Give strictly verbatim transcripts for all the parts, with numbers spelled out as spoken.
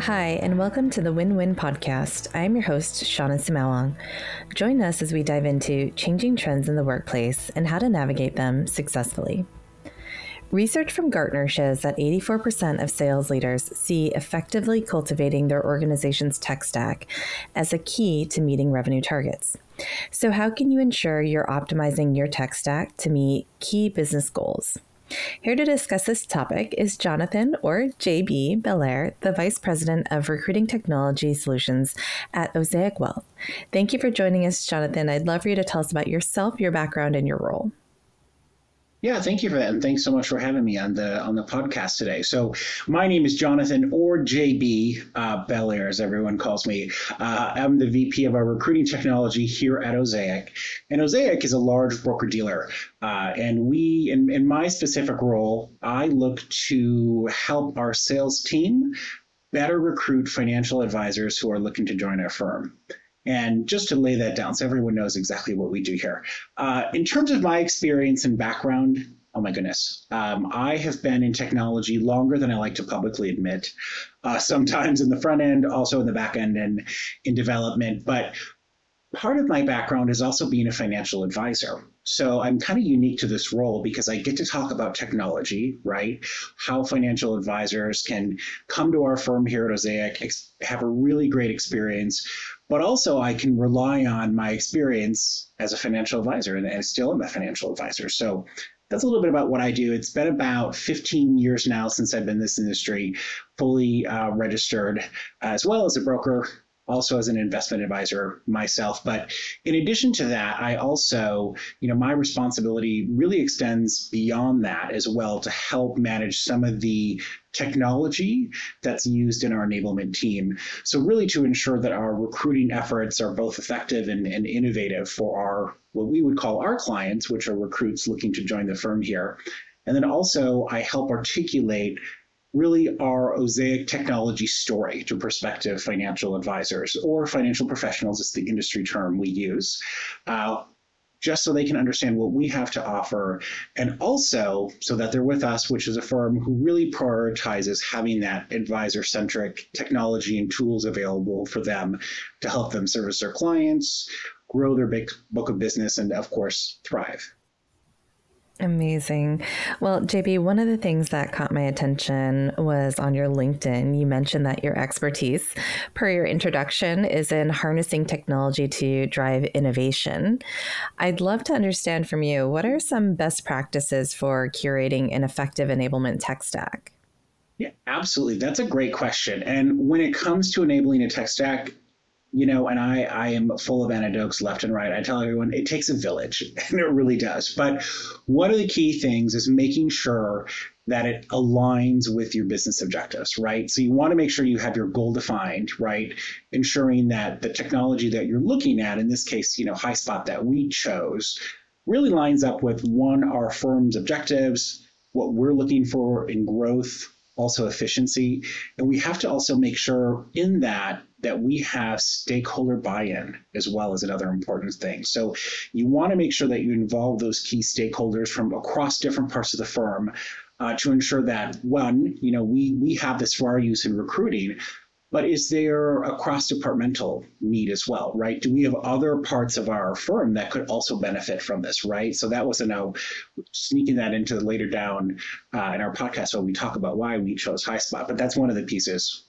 Hi, and welcome to the Win-Win Podcast. I'm your host, Shauna Sumawang. Join us as we dive into changing trends in the workplace and how to navigate them successfully. Research from Gartner shows that eighty-four percent of sales leaders see effectively cultivating their organization's tech stack as a key to meeting revenue targets. So how can you ensure you're optimizing your tech stack to meet key business goals? Here to discuss this topic is Jonathan, or J B, Belair, the Vice President of Recruiting Technology Solutions at Osaic Wealth. Thank you for joining us, Jonathan. I'd love for you to tell us about yourself, your background, and your role. Yeah, thank you for that. And thanks so much for having me on the on the podcast today. So my name is Jonathan, or J B uh, Belair, as everyone calls me. Uh, I'm the V P of our recruiting technology here at Osaic. And Osaic is a large broker-dealer. Uh, and we, in, in my specific role, I look to help our sales team better recruit financial advisors who are looking to join our firm. And just to lay that down so everyone knows exactly what we do here. Uh, in terms of my experience and background, oh my goodness, um, I have been in technology longer than I like to publicly admit, uh, sometimes in the front end, also in the back end and in development. But part of my background is also being a financial advisor. So I'm kind of unique to this role because I get to talk about technology, right? How financial advisors can come to our firm here at Osaic, ex- have a really great experience, but also I can rely on my experience as a financial advisor, and I still am a financial advisor. So that's a little bit about what I do. It's been about fifteen years now since I've been in this industry, fully uh, registered, as well as a broker, also as an investment advisor myself. But in addition to that, I also, you know, my responsibility really extends beyond that as well to help manage some of the technology that's used in our enablement team. So really to ensure that our recruiting efforts are both effective and, and innovative for our, what we would call our clients, which are recruits looking to join the firm here. And then also I help articulate really our Osaic technology story to prospective financial advisors or financial professionals is the industry term we use, uh, just so they can understand what we have to offer, and also so that they're with us, which is a firm who really prioritizes having that advisor-centric technology and tools available for them to help them service their clients, grow their big book of business, and of course, thrive. Amazing. Well, J B, one of the things that caught my attention was on your LinkedIn. You mentioned that your expertise, per your introduction, is in harnessing technology to drive innovation. I'd love to understand from you, what are some best practices for curating an effective enablement tech stack? Yeah, absolutely. That's a great question. And when it comes to enabling a tech stack, you know, and I, I am full of anecdotes left and right. I tell everyone it takes a village, and it really does. But one of the key things is making sure that it aligns with your business objectives, right? So you want to make sure you have your goal defined, right? Ensuring that the technology that you're looking at, in this case, you know, HighSpot that we chose, really lines up with one, our firm's objectives, what we're looking for in growth, also efficiency. And we have to also make sure in that that we have stakeholder buy-in as well as another important thing. So you want to make sure that you involve those key stakeholders from across different parts of the firm uh, to ensure that, one, you know, we we have this for our use in recruiting, but is there a cross-departmental need as well, right? Do we have other parts of our firm that could also benefit from this, right? So that was a no, sneaking that into later down uh, in our podcast when we talk about why we chose HighSpot, but that's one of the pieces.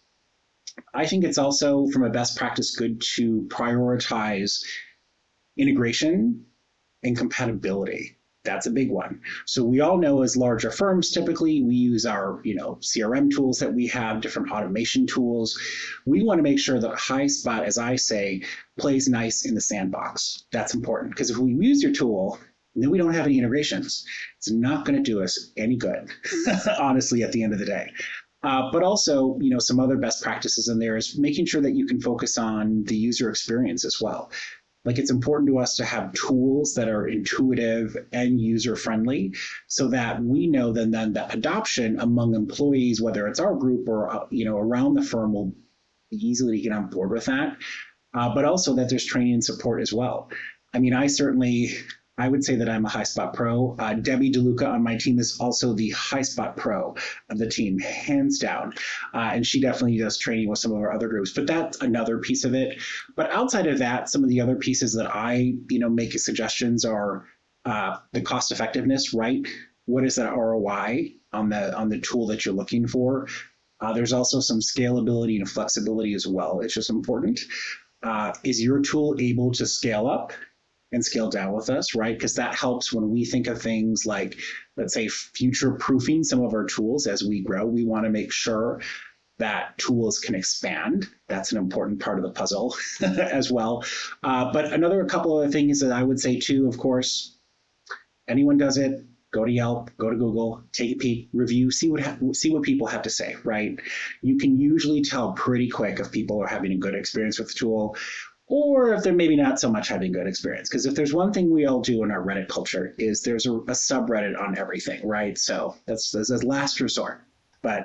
I think it's also, from a best practice, good to prioritize integration and compatibility. That's a big one. So we all know as larger firms, typically we use our, you know, C R M tools that we have, different automation tools. We want to make sure that HighSpot, as I say, plays nice in the sandbox. That's important because if we use your tool and then we don't have any integrations, it's not going to do us any good, honestly, at the end of the day. Uh, but also, you know, some other best practices in there is making sure that you can focus on the user experience as well. Like, it's important to us to have tools that are intuitive and user-friendly so that we know then, then that adoption among employees, whether it's our group or, uh, you know, around the firm, will be easily get on board with that. Uh, but also that there's training and support as well. I mean, I certainly... I would say that I'm a HighSpot Pro. Uh, Debbie DeLuca on my team is also the HighSpot Pro of the team, hands down. Uh, and she definitely does training with some of our other groups, but that's another piece of it. But outside of that, some of the other pieces that I, you know, make suggestions are uh, the cost effectiveness, right? What is that R O I on the on the tool that you're looking for? Uh, there's also some scalability and flexibility as well. It's just important. Uh, is your tool able to scale up and scale down with us, right? Because that helps when we think of things like, let's say, future proofing some of our tools as we grow. We want to make sure that tools can expand. That's an important part of the puzzle as well. Uh, but another couple of things that I would say too, of course, anyone does it. Go to Yelp, go to Google, take a peek, review, see what ha- see what people have to say, right? You can usually tell pretty quick if people are having a good experience with the tool, or if they're maybe not so much having a good experience. Because if there's one thing we all do in our Reddit culture is there's a, a subreddit on everything, right? So that's, that's a last resort. But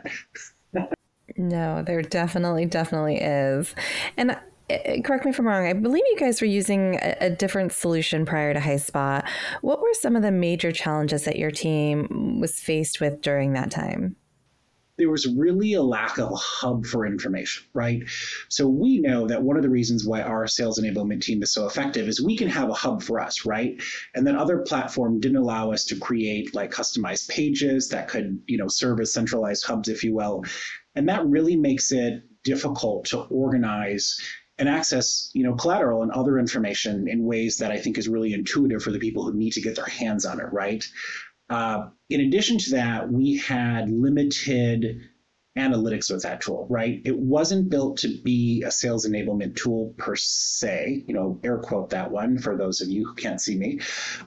no, there definitely, definitely is. And uh, correct me if I'm wrong, I believe you guys were using a, a different solution prior to HighSpot. What were some of the major challenges that your team was faced with during that time? There was really a lack of a hub for information, right? So we know that one of the reasons why our sales enablement team is so effective is we can have a hub for us, right? And then other platform didn't allow us to create like customized pages that could, you know, serve as centralized hubs, if you will. And that really makes it difficult to organize and access, you know, collateral and other information in ways that I think is really intuitive for the people who need to get their hands on it, right? Uh, in addition to that, we had limited analytics with that tool, right? It wasn't built to be a sales enablement tool per se, you know, air quote that one for those of you who can't see me.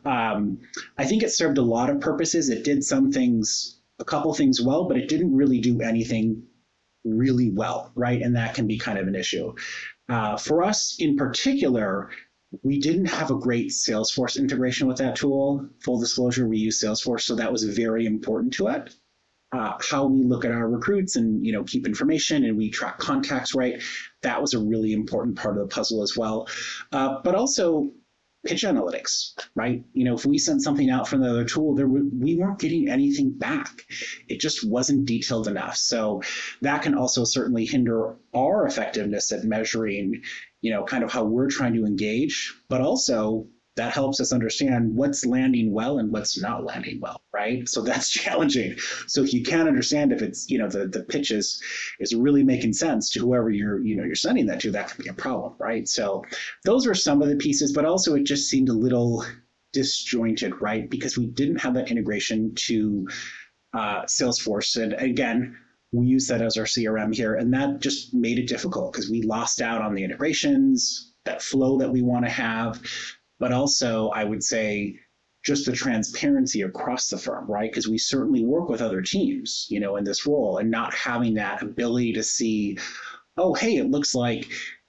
Um, I think it served a lot of purposes. It did some things, a couple things well, but it didn't really do anything really well, right? And that can be kind of an issue. Uh, for us in particular, we didn't have a great Salesforce integration with that tool. Full disclosure, we use Salesforce, so that was very important to it. Uh, how we look at our recruits and, you know, keep information and we track contacts, right? That was a really important part of the puzzle as well. Uh, but also pitch analytics, right? You know, if we sent something out from the other tool, there w- we weren't getting anything back. It just wasn't detailed enough. So that can also certainly hinder our effectiveness at measuring, you know, kind of how we're trying to engage, but also that helps us understand what's landing well and what's not landing well, right? So that's challenging. So if you can't understand if it's, you know, the, the pitch is, is really making sense to whoever you're, you know, you're sending that to, that can be a problem, right? So those are some of the pieces, but also it just seemed a little disjointed, right? Because we didn't have that integration to uh, Salesforce. And again, we use that as our C R M here, and that just made it difficult because we lost out on the integrations, that flow that we want to have. But also, I would say, just the transparency across the firm, right? Because we certainly work with other teams, you know, in this role, and not having that ability to see, oh, hey, it looks like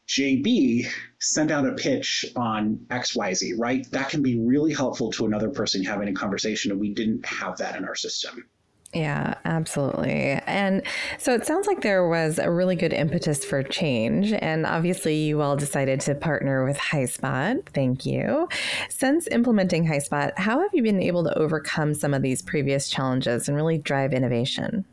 J B sent out a pitch on X Y Z, right? That can be really helpful to another person having a conversation, and we didn't have that in our system. Yeah, absolutely. And so it sounds like there was a really good impetus for change. And obviously, you all decided to partner with HighSpot. Thank you. Since implementing HighSpot, how have you been able to overcome some of these previous challenges and really drive innovation?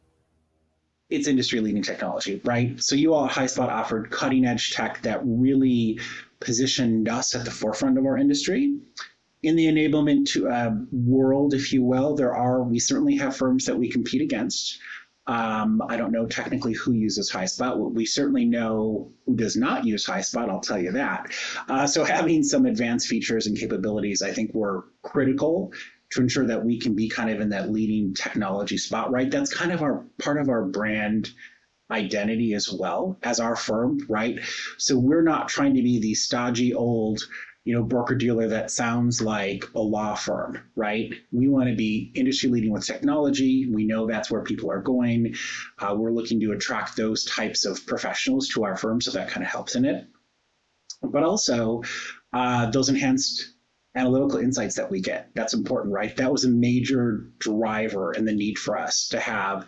It's industry-leading technology, right? So you all at HighSpot offered cutting-edge tech that really positioned us at the forefront of our industry. In the enablement to, uh, world, if you will, there are, we certainly have firms that we compete against. Um, I don't know technically who uses HighSpot. We certainly know who does not use HighSpot, I'll tell you that. Uh, so having some advanced features and capabilities, I think, were critical to ensure that we can be kind of in that leading technology spot, right? That's kind of our part of our brand identity as well as our firm, right? So we're not trying to be the stodgy old, you know, broker dealer that sounds like a law firm, right? We want to be industry leading with technology. We know that's where people are going. Uh, we're looking to attract those types of professionals to our firm, so that kind of helps in it. But also uh, those enhanced analytical insights that we get. That's important, right? That was a major driver in the need for us to have,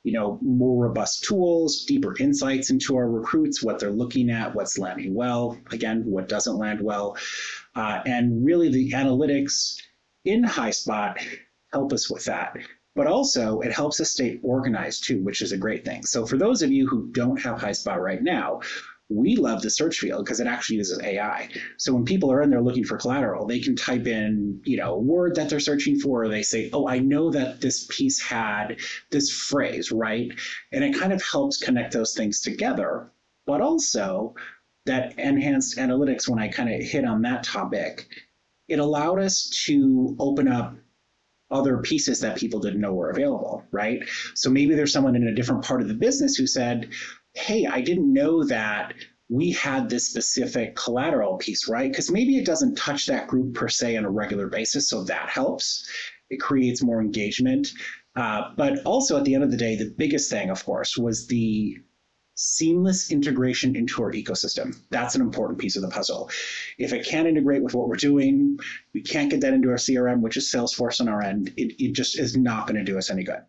you know, more robust tools, deeper insights into our recruits, what they're looking at, what's landing well, again, what doesn't land well. Uh, and really the analytics in HighSpot help us with that. But also it helps us stay organized too, which is a great thing. So for those of you who don't have HighSpot right now, we love the search field because it actually uses A I. So when people are in there looking for collateral, they can type in, you know, a word that they're searching for, or they say, oh, I know that this piece had this phrase, right? And it kind of helps connect those things together. But also that enhanced analytics, when I kind of hit on that topic, it allowed us to open up other pieces that people didn't know were available, right? So maybe there's someone in a different part of the business who said, hey, I didn't know that we had this specific collateral piece, right? Because maybe it doesn't touch that group per se on a regular basis, so that helps. It creates more engagement. Uh, but also at the end of the day, the biggest thing, of course, was the seamless integration into our ecosystem. That's an important piece of the puzzle. If it can't integrate with what we're doing, we can't get that into our C R M, which is Salesforce on our end, it, it just is not going to do us any good.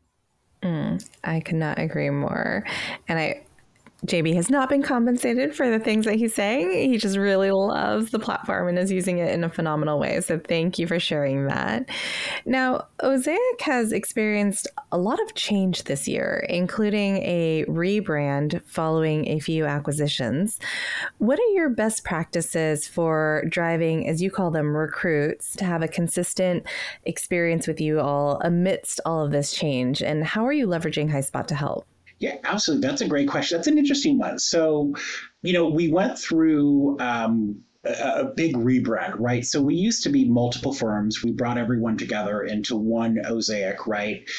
Mm, I could not agree more. And I, J B has not been compensated for the things that he's saying. He just really loves the platform and is using it in a phenomenal way. So thank you for sharing that. Now, Osaic has experienced a lot of change this year, including a rebrand following a few acquisitions. What are your best practices for driving, as you call them, recruits to have a consistent experience with you all amidst all of this change? And how are you leveraging HighSpot to help? Yeah, absolutely. That's a great question. That's an interesting one. So, you know, we went through um, a, a big rebrand, right? So we used to be multiple firms. We brought everyone together into one Osaic, right?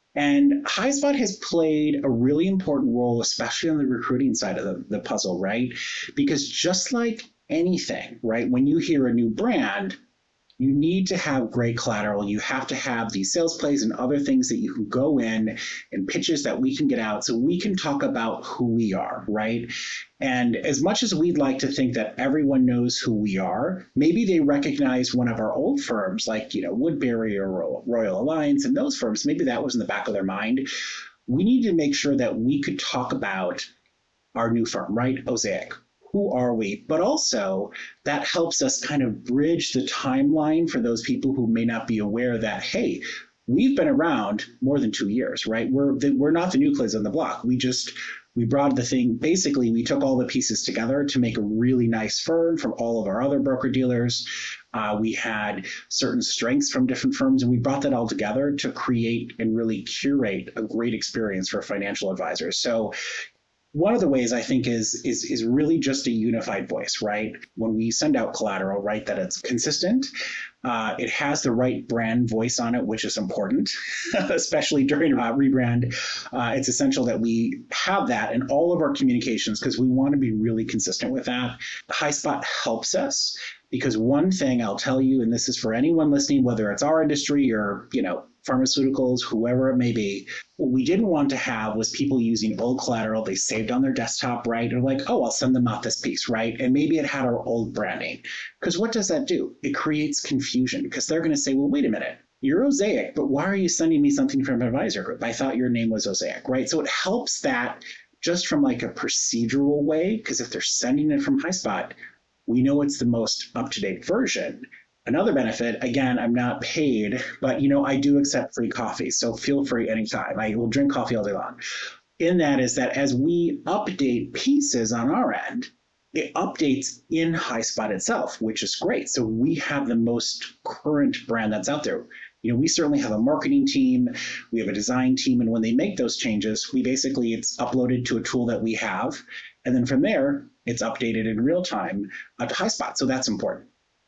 And HighSpot has played a really important role, especially on the recruiting side of the, the puzzle, right? Because just like anything, right, when you hear a new brand, you need to have great collateral. You have to have these sales plays and other things that you can go in and pitches that we can get out so we can talk about who we are, right? And as much as we'd like to think that everyone knows who we are, maybe they recognize one of our old firms like, you know, Woodbury or Royal Alliance and those firms, maybe that was in the back of their mind. We need to make sure that we could talk about our new firm, right? Osaic. Who are we? But also that helps us kind of bridge the timeline for those people who may not be aware that, hey, we've been around more than two years, right? We're the, we're not the new kids on the block. We just, we brought the thing, basically we took all the pieces together to make a really nice firm from all of our other broker dealers. Uh, we had certain strengths from different firms and we brought that all together to create and really curate a great experience for financial advisors. So one of the ways I think is, is is really just a unified voice, right? When we send out collateral, right, that it's consistent, uh, it has the right brand voice on it, which is important, especially during a rebrand. Uh, it's essential that we have that in all of our communications because we want to be really consistent with that. HighSpot helps us because one thing I'll tell you, and this is for anyone listening, whether it's our industry or, you know, pharmaceuticals, whoever it may be, what we didn't want to have was people using old collateral they saved on their desktop, right? Or like, oh, I'll send them out this piece, right? And maybe it had our old branding. Because what does that do? It creates confusion because they're going to say, well, wait a minute, you're Osaic, but why are you sending me something from Advisor Group? I thought your name was Osaic, right? So it helps that just from like a procedural way, because if they're sending it from HighSpot, we know it's the most up-to-date version. Another benefit, again, I'm not paid, but you know, I do accept free coffee. So feel free anytime. I will drink coffee all day long. In that is that as we update pieces on our end, it updates in HighSpot itself, which is great. So we have the most current brand that's out there. You know, we certainly have a marketing team, we have a design team, and when they make those changes, we basically, it's uploaded to a tool that we have. And then from there, it's updated in real time uh, to HighSpot. So that's important.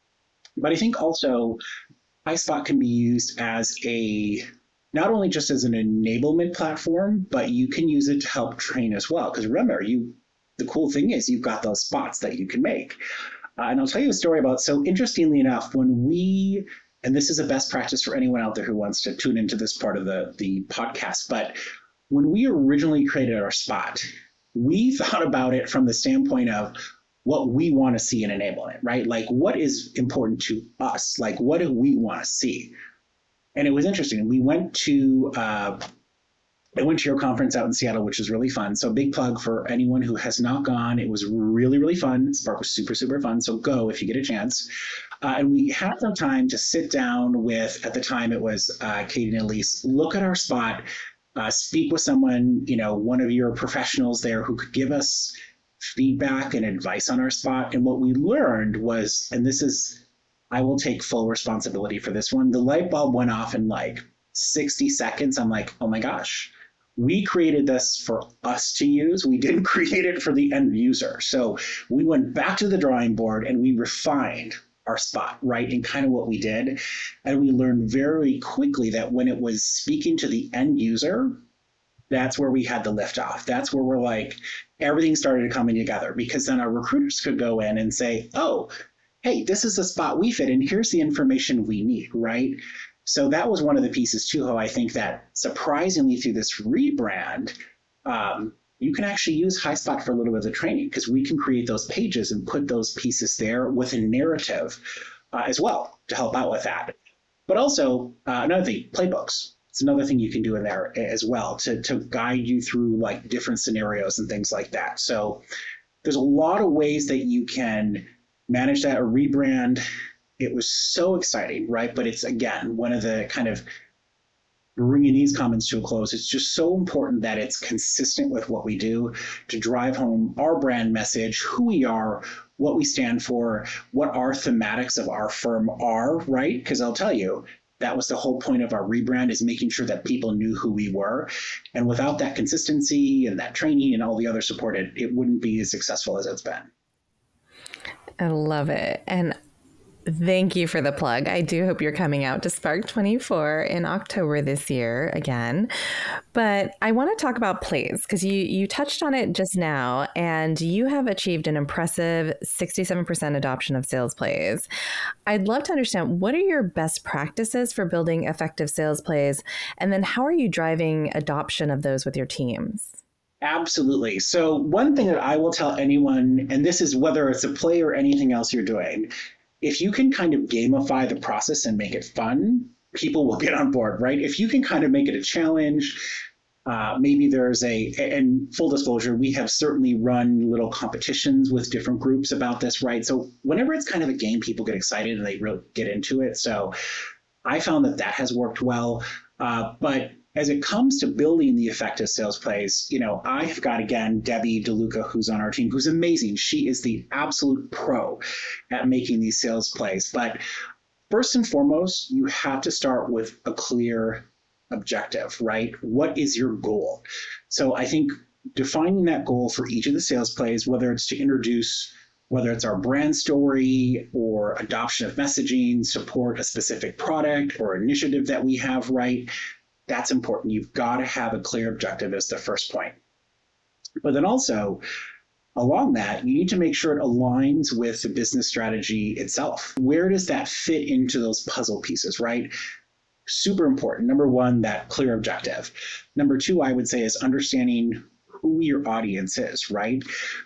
But I think also HighSpot can be used as a, not only just as an enablement platform, but you can use it to help train as well. Because remember, you, the cool thing is you've got those spots that you can make. Uh, and I'll tell you a story about, so interestingly enough, when we, and this is a best practice for anyone out there who wants to tune into this part of the, the podcast, but when we originally created our spot, we thought about it from the standpoint of what we want to see in enablement, right? Like what is important to us? Like what do we want to see? And it was interesting. We went to uh, I went to your conference out in Seattle, which was really fun. So big plug for anyone who has not gone. It was really, really fun. Spark was super, super fun. So go if you get a chance. Uh, and we had some time to sit down with, at the time it was uh, Katie and Elise, look at our spot, uh, speak with someone, you know, one of your professionals there who could give us feedback and advice on our spot. And what we learned was, and this is, I will take full responsibility for this one, the light bulb went off in like sixty seconds. I'm like, oh my gosh. We created this for us to use. We didn't create it for the end user. So we went back to the drawing board and we refined our spot, right? And kind of what we did. And we learned very quickly that when it was speaking to the end user, that's where we had the lift off. That's where we're like, everything started coming together, because then our recruiters could go in and say, oh, hey, this is the spot we fit in. Here's the information we need, right? So that was one of the pieces too, how I think that surprisingly through this rebrand, um, you can actually use HighSpot for a little bit of the training, because we can create those pages and put those pieces there with a narrative uh, as well to help out with that. But also uh, another thing, playbooks. It's another thing you can do in there as well to, to guide you through like different scenarios and things like that. So there's a lot of ways that you can manage that, or rebrand. It was so exciting, right? But it's, again, one of the kind of bringing these comments to a close. It's just so important that it's consistent with what we do to drive home our brand message, who we are, what we stand for, what our thematics of our firm are, right? Because I'll tell you, that was the whole point of our rebrand, is making sure that people knew who we were. And without that consistency and that training and all the other support, it, it wouldn't be as successful as it's been. I love it. And thank you for the plug. I do hope you're coming out to Spark twenty-four in October this year again. But I want to talk about plays, because you you touched on it just now, and you have achieved an impressive sixty-seven percent adoption of sales plays. I'd love to understand, what are your best practices for building effective sales plays? And then how are you driving adoption of those with your teams? Absolutely. So one thing that I will tell anyone, and this is whether it's a play or anything else you're doing, if you can kind of gamify the process and make it fun, people will get on board, right? If you can kind of make it a challenge, uh, maybe there's a, and full disclosure, we have certainly run little competitions with different groups about this, right? So whenever it's kind of a game, people get excited and they really get into it. So I found that that has worked well. Uh, but as it comes to building the effective sales plays, you know, I have got, again, Debbie DeLuca, who's on our team, who's amazing. She is the absolute pro at making these sales plays. But first and foremost, you have to start with a clear objective, right? What is your goal? So I think defining that goal for each of the sales plays, whether it's to introduce, whether it's our brand story or adoption of messaging, support a specific product or initiative that we have, right? That's important. You've got to have a clear objective as the first point. But then also, along that, you need to make sure it aligns with the business strategy itself. Where does that fit into those puzzle pieces, right? Super important. Number one, that clear objective. Number two, I would say, is understanding who your audience is, right?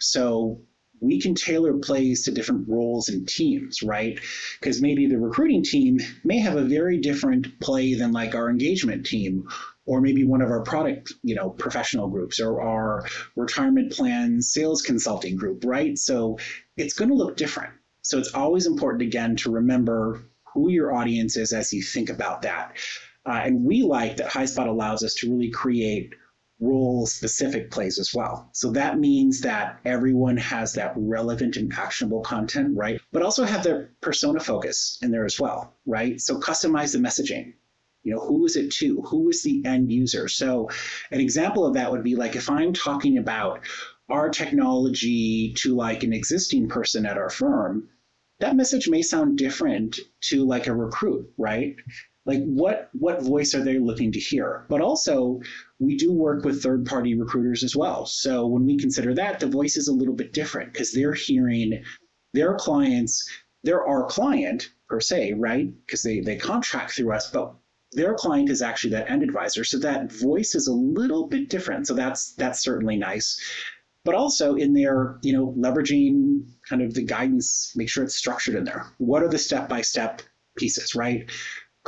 So we can tailor plays to different roles and teams, right? Because maybe the recruiting team may have a very different play than like our engagement team, or maybe one of our product, you know, professional groups, or our retirement plan sales consulting group, right? So it's going to look different. So it's always important, again, to remember who your audience is as you think about that. Uh, and we like that HighSpot allows us to really create role-specific plays as well. So that means that everyone has that relevant and actionable content, right? But also have their persona focus in there as well, right? So customize the messaging. You know, who is it to? Who is the end user? So an example of that would be like if I'm talking about our technology to like an existing person at our firm, that message may sound different to like a recruit, right? Like what what voice are they looking to hear? But also, we do work with third-party recruiters as well. So when we consider that, the voice is a little bit different because they're hearing their clients, they're our client per se, right? Because they, they contract through us, but their client is actually that end advisor. So that voice is a little bit different. So that's that's certainly nice. But also in there, you know, leveraging kind of the guidance, make sure it's structured in there. What are the step-by-step pieces, right?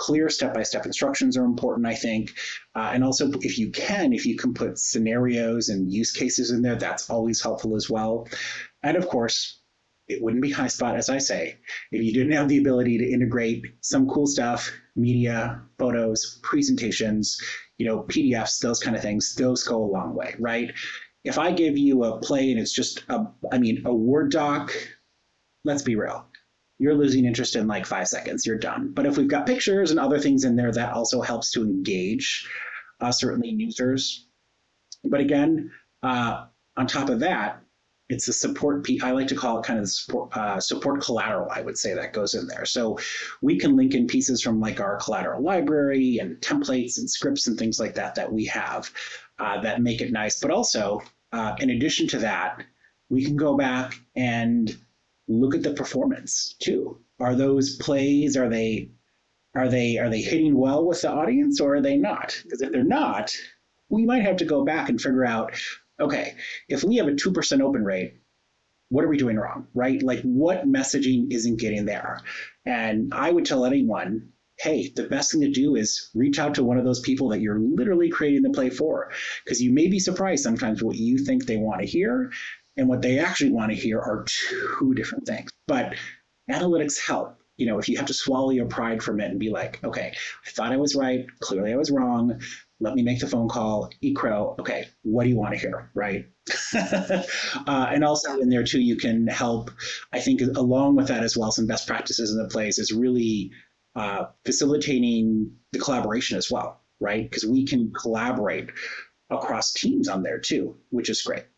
clear step-by-step instructions are important, I think. Uh, and also, if you can, if you can put scenarios and use cases in there, that's always helpful as well. And of course, it wouldn't be HighSpot, as I say, if you didn't have the ability to integrate some cool stuff, media, photos, presentations, you know, P D Fs, those kind of things. Those go a long way, right? If I give you a play and it's just, a, I mean, a Word doc, let's be real. You're losing interest in like five seconds. You're done. But if we've got pictures and other things in there, that also helps to engage uh, certainly users. But again, uh, on top of that, it's the support piece. I like to call it kind of the support, uh, support collateral, I would say, that goes in there. So we can link in pieces from like our collateral library and templates and scripts and things like that that we have uh, that make it nice. But also, uh, in addition to that, we can go back and look at the performance too. Are those plays, are they, are they, are they hitting well with the audience, or are they not? Because if they're not, we might have to go back and figure out, okay, if we have a two percent open rate, what are we doing wrong, right? Like, what messaging isn't getting there? And I would tell anyone, hey, the best thing to do is reach out to one of those people that you're literally creating the play for, because you may be surprised sometimes what you think they want to hear and what they actually want to hear are two different things. But analytics help. You know, if you have to swallow your pride for a minute and be like, okay, I thought I was right, clearly I was wrong. Let me make the phone call, eat crow. Okay, what do you want to hear, right? uh, and also in there too, you can help, I think along with that as well, some best practices in the place is really uh, facilitating the collaboration as well, right? Because we can collaborate across teams on there too, which is great.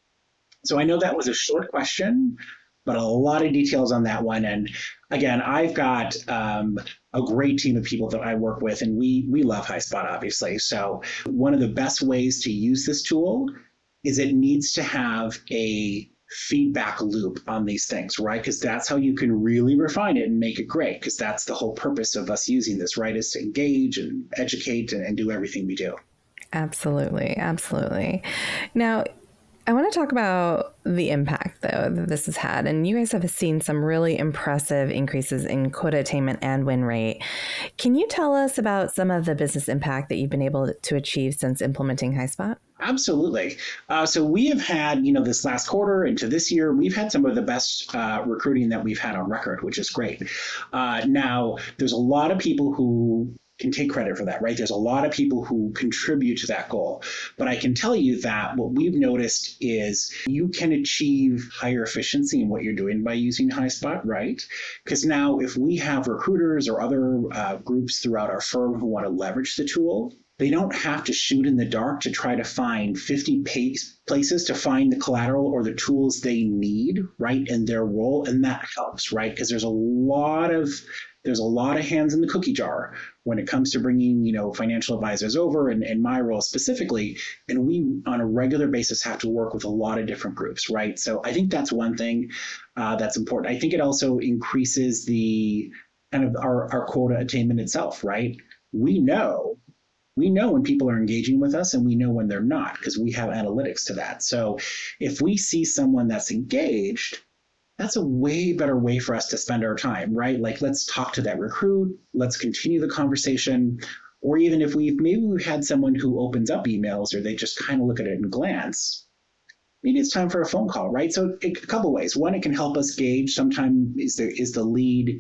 So I know that was a short question, but a lot of details on that one. And again, I've got um, a great team of people that I work with, and we we love HighSpot, obviously. So one of the best ways to use this tool is it needs to have a feedback loop on these things, right? Because that's how you can really refine it and make it great, because that's the whole purpose of us using this, right? Is to engage and educate and, and do everything we do. Absolutely. Absolutely. Now, I want to talk about the impact, though, that this has had. And you guys have seen some really impressive increases in quota attainment and win rate. Can you tell us about some of the business impact that you've been able to achieve since implementing HighSpot? Absolutely. Uh, so we have had, you know, this last quarter into this year, we've had some of the best uh, recruiting that we've had on record, which is great. Uh, now, there's a lot of people who can take credit for that, right? There's a lot of people who contribute to that goal. But I can tell you that what we've noticed is you can achieve higher efficiency in what you're doing by using HighSpot, right? Because now if we have recruiters or other uh, groups throughout our firm who want to leverage the tool, they don't have to shoot in the dark to try to find fifty places to find the collateral or the tools they need, right, in their role. And that helps, right? Because there's a lot of There's a lot of hands in the cookie jar when it comes to bringing, you know, financial advisors over, and, and my role specifically. And we, on a regular basis, have to work with a lot of different groups, right? So I think that's one thing uh, that's important. I think it also increases the kind of our, our quota attainment itself, right? We know, we know when people are engaging with us, and we know when they're not, because we have analytics to that. So if we see someone that's engaged, that's a way better way for us to spend our time, right? Like, let's talk to that recruit, let's continue the conversation. Or even if we've, maybe we've had someone who opens up emails or they just kind of look at it and glance, maybe it's time for a phone call, right? So a couple ways. One, it can help us gauge sometimes is there is the lead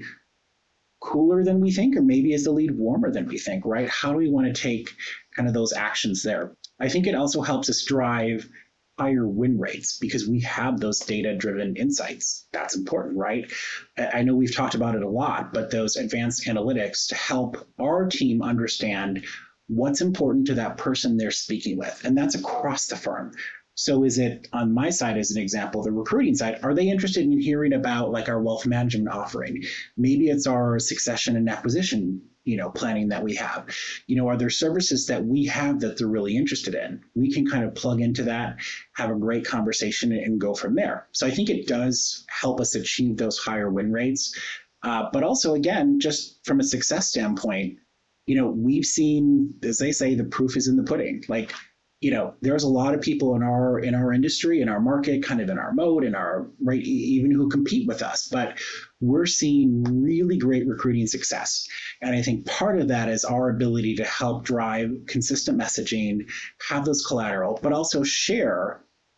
cooler than we think, or maybe is the lead warmer than we think, right? How do we want to take kind of those actions there? I think it also helps us drive higher win rates because we have those data-driven insights. That's important, right? I know we've talked about it a lot, but those advanced analytics to help our team understand what's important to that person they're speaking with. And that's across the firm. So is it on my side, as an example, the recruiting side, are they interested in hearing about like our wealth management offering? Maybe it's our succession and acquisition, you know, planning that we have. You know, are there services that we have that they're really interested in? We can kind of plug into that, have a great conversation, and go from there. So I think it does help us achieve those higher win rates. Uh, but also, again, just from a success standpoint, you know, we've seen, as they say, the proof is in the pudding. Like, you know, there's a lot of people in our in our industry, in our market, kind of in our mode, in our right, even who compete with us. But we're seeing really great recruiting success. And I think part of that is our ability to help drive consistent messaging, have those collateral, but also share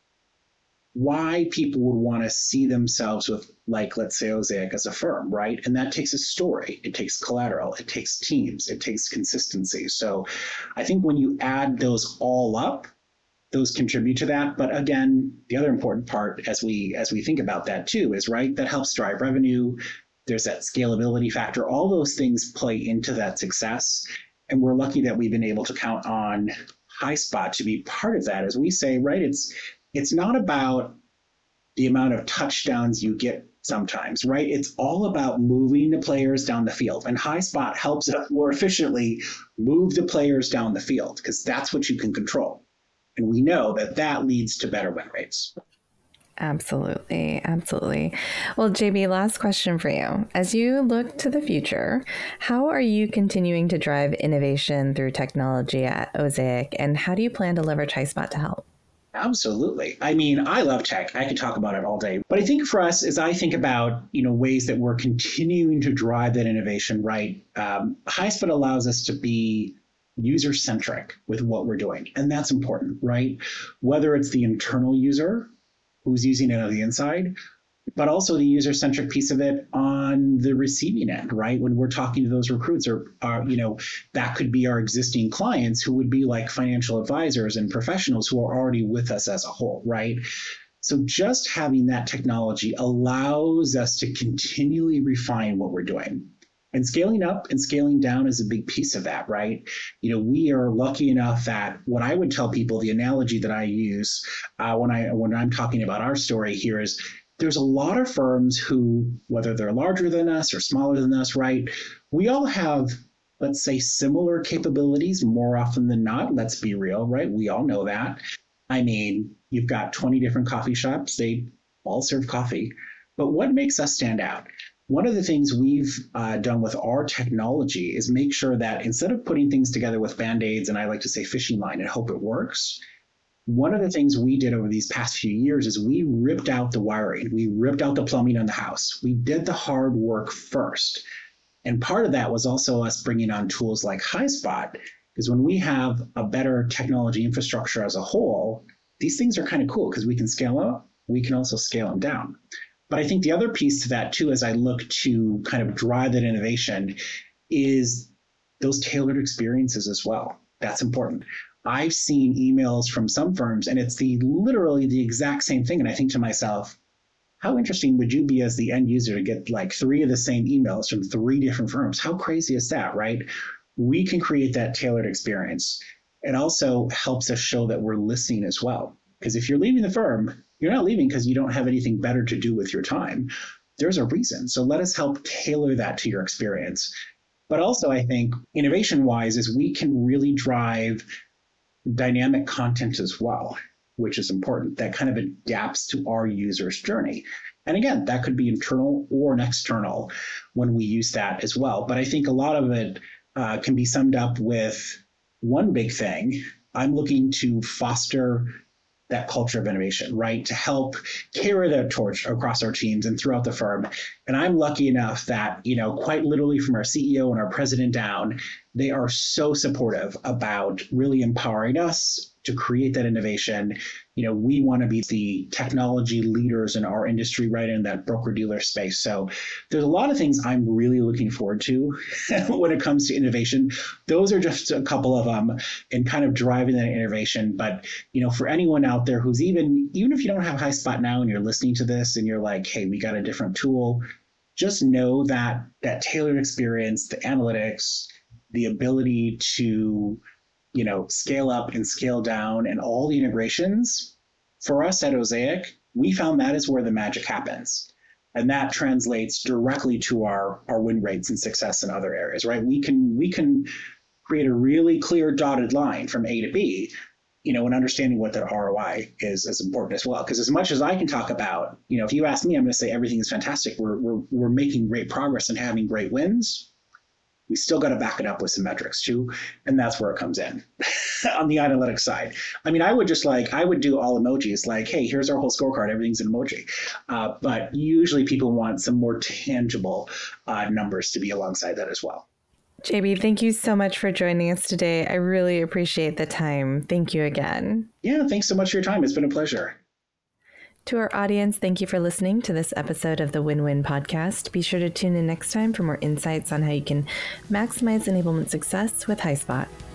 why people would want to see themselves with, like, let's say, Osaic as a firm, right? And that takes a story, it takes collateral, it takes teams, it takes consistency. So I think when you add those all up, those contribute to that. But again, the other important part as we as we think about that too is, right, that helps drive revenue. There's that scalability factor. All those things play into that success. And we're lucky that we've been able to count on HighSpot to be part of that. As we say, right, it's it's not about the amount of touchdowns you get sometimes, right? It's all about moving the players down the field. And HighSpot helps us more efficiently move the players down the field because that's what you can control. And we know that that leads to better win rates. Absolutely. Absolutely. Well, J B, last question for you. As you look to the future, how are you continuing to drive innovation through technology at Osaic, and how do you plan to leverage HighSpot to help? Absolutely. I mean, I love tech. I could talk about it all day. But I think for us, as I think about, you know, ways that we're continuing to drive that innovation, right, um, HighSpot allows us to be user-centric with what we're doing. And that's important, right? Whether it's the internal user who's using it on the inside, but also the user-centric piece of it on the receiving end, right? When we're talking to those recruits, or, or you know, that could be our existing clients who would be like financial advisors and professionals who are already with us as a whole, right? So just having that technology allows us to continually refine what we're doing. And scaling up and scaling down is a big piece of that, right? You know, we are lucky enough that what I would tell people, the analogy that I use uh, when I when I'm talking about our story here is, there's a lot of firms who, whether they're larger than us or smaller than us, right? We all have, let's say, similar capabilities more often than not. Let's be real, right? We all know that. I mean, you've got twenty different coffee shops. They all serve coffee. But what makes us stand out? One of the things we've uh, done with our technology is make sure that instead of putting things together with Band-Aids, and I like to say fishing line and hope it works, one of the things we did over these past few years is we ripped out the wiring. We ripped out the plumbing on the house. We did the hard work first. And part of that was also us bringing on tools like HighSpot, because when we have a better technology infrastructure as a whole, these things are kind of cool because we can scale up, we can also scale them down. But I think the other piece to that too, as I look to kind of drive that innovation, is those tailored experiences as well. That's important. I've seen emails from some firms and it's the literally the exact same thing. And I think to myself, how interesting would you be as the end user to get like three of the same emails from three different firms? How crazy is that, right? We can create that tailored experience. It also helps us show that we're listening as well. Because if you're leaving the firm, you're not leaving because you don't have anything better to do with your time. There's a reason. So let us help tailor that to your experience. But also, I think innovation-wise is we can really drive dynamic content as well, which is important. That kind of adapts to our user's journey. And again, that could be internal or an external when we use that as well. But I think a lot of it uh, can be summed up with one big thing. I'm looking to foster that culture of innovation, right? To help carry that torch across our teams and throughout the firm. And I'm lucky enough that, you know, quite literally from our C E O and our president down, they are so supportive about really empowering us to create that innovation. You know, we want to be the technology leaders in our industry, right, in that broker-dealer space. So there's a lot of things I'm really looking forward to when it comes to innovation. Those are just a couple of them and kind of driving that innovation. But, you know, for anyone out there who's even, even if you don't have HighSpot now and you're listening to this and you're like, hey, we got a different tool, just know that that tailored experience, the analytics, the ability to, you know, scale up and scale down and all the integrations, for us at Osaic, we found that is where the magic happens. And that translates directly to our, our win rates and success in other areas, right? We can we can create a really clear dotted line from A to B, you know, and understanding what that R O I is is important as well. Because as much as I can talk about, you know, if you ask me, I'm going to say everything is fantastic. We're we're we're making great progress and having great wins. we still got to back it up with some metrics too. And that's where it comes in on the analytics side. I mean, I would just like, I would do all emojis like, hey, here's our whole scorecard. Everything's an emoji. Uh, but usually people want some more tangible uh, numbers to be alongside that as well. J B, thank you so much for joining us today. I really appreciate the time. Thank you again. Yeah, thanks so much for your time. It's been a pleasure. To our audience, thank you for listening to this episode of the Win-Win Podcast. Be sure to tune in next time for more insights on how you can maximize enablement success with HighSpot.